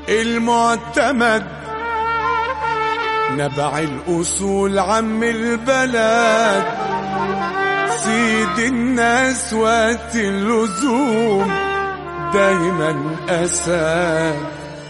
المعتمد نبع الأصول عم البلد سيد الناس وقت اللزوم دايما أسد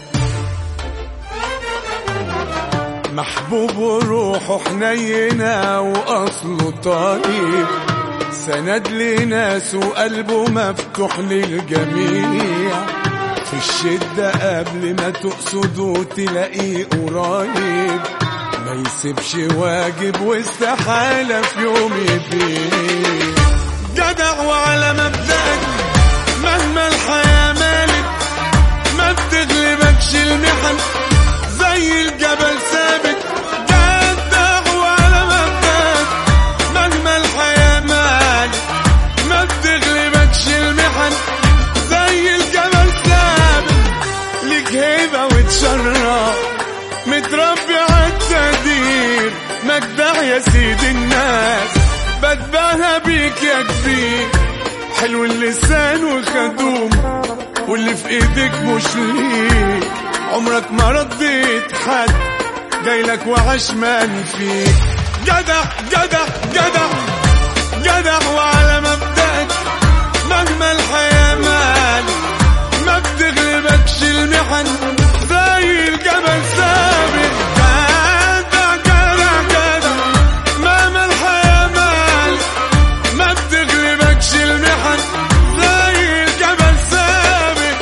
محبوب وروحه حنينة وأصله طيب سند لناس وقلبه مفتوح للجميع في الشدة قبل ما تقصده تلاقيه قريب ما يسيبش واجب واستحالة في يوم يبيع جدع وعلى مبدأك مهما الحياة مالك ما بتغلبكش المحن زي الجبل ثابت جدع وعلى مبدأك مهما الحياة مالك ما بتغلبكش المحن زي الجبل ثابت ليك هيبة وتشرف متربي عالتقدير مجدع يا سيد الناس بتباهى بيك يا كبير حلو اللسان وخدوم واللي في ايدك مش ليك عمرك ما رديت حد جايلك وعشمان فيك جدع جدع جدع جدع وعلى مبدأك مهما الحياة مالك ما بتغلبكش المحن زي الجبل ثابت جدع جدع جدع مهما الحياة مالك ما بتغلبكش المحن زي الجبل ثابت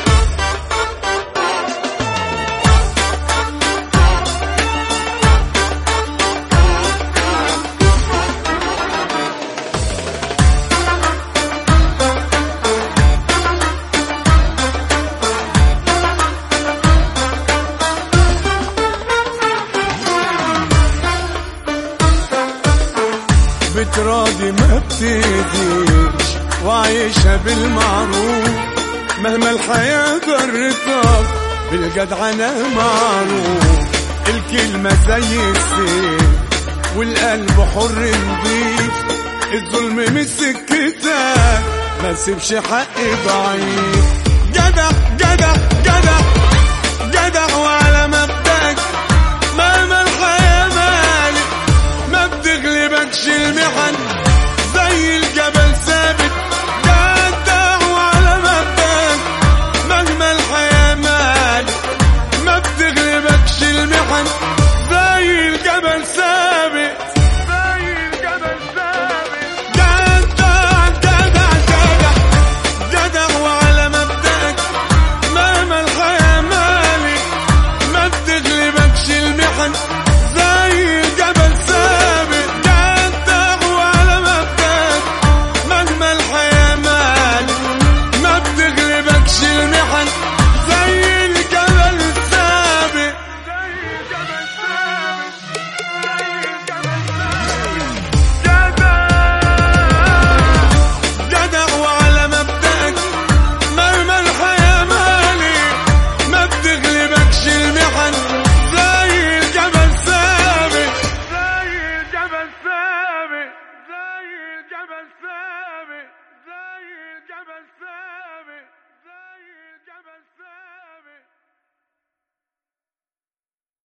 بتراضي ما بتديش وعايشة بالمعروف مهما الحياة ضرتك بالجدعنة معروف الكلمة زي السيف والقلب حر نضيف الظلم من سكتك ما سيبش حق ضعيف جدع جدع